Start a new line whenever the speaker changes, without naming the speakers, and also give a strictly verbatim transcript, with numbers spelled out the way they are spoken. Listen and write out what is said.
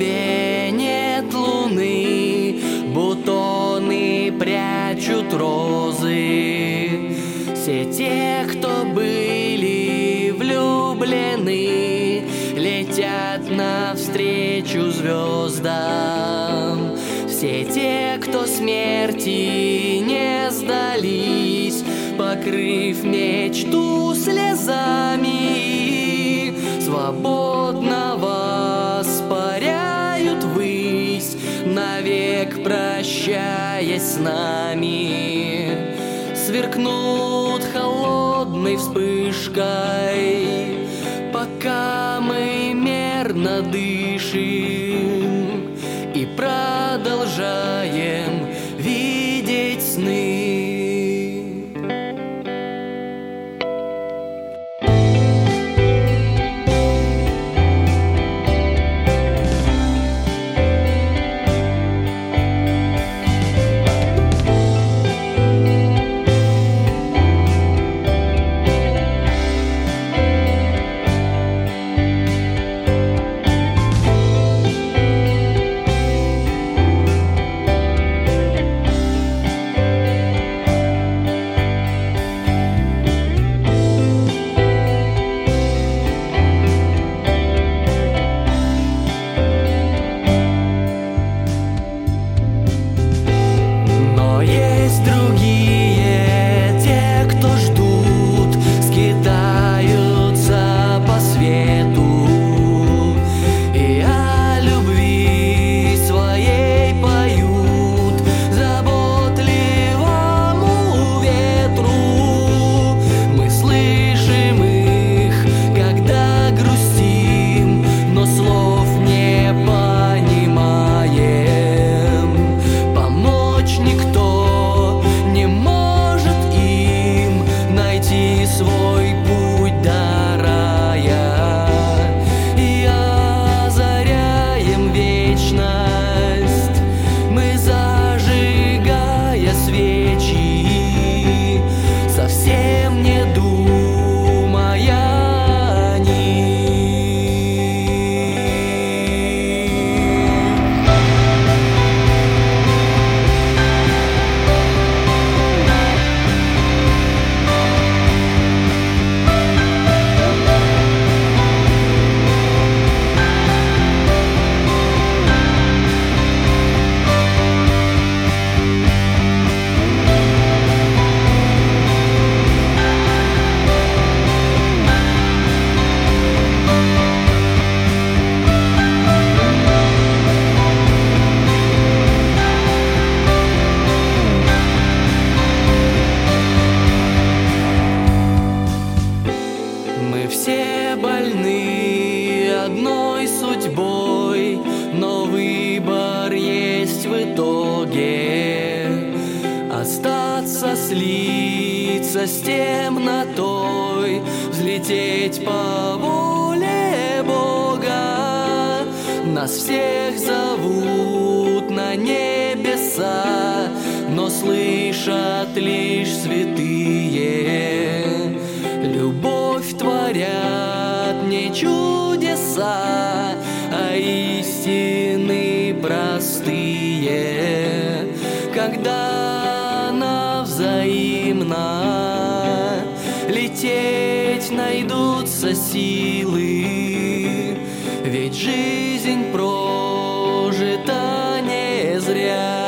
небе нет луны, бутоны прячут розы. Все те, кто были влюблены, летят навстречу звездам. Все те, кто смерти не сдались, покрыв мечту слезами, свободно воспаряют ввысь, навек прощаясь с нами. Сверкнут холодной вспышкой, пока мы мерно дышим и продолжаем видеть сны. Свой путь до рая и озаряем вечность, мы зажигая свечи, совсем не думая о Мы все больны одной судьбой, но выбор есть в итоге. Остаться, слиться с темнотой, взлететь по воле Бога. Нас всех зовут на небеса, но слышат лишь святые. Любовь творят не чудеса, а истины простые. Когда она взаимна, лететь найдутся силы, ведь жизнь прожита не зря.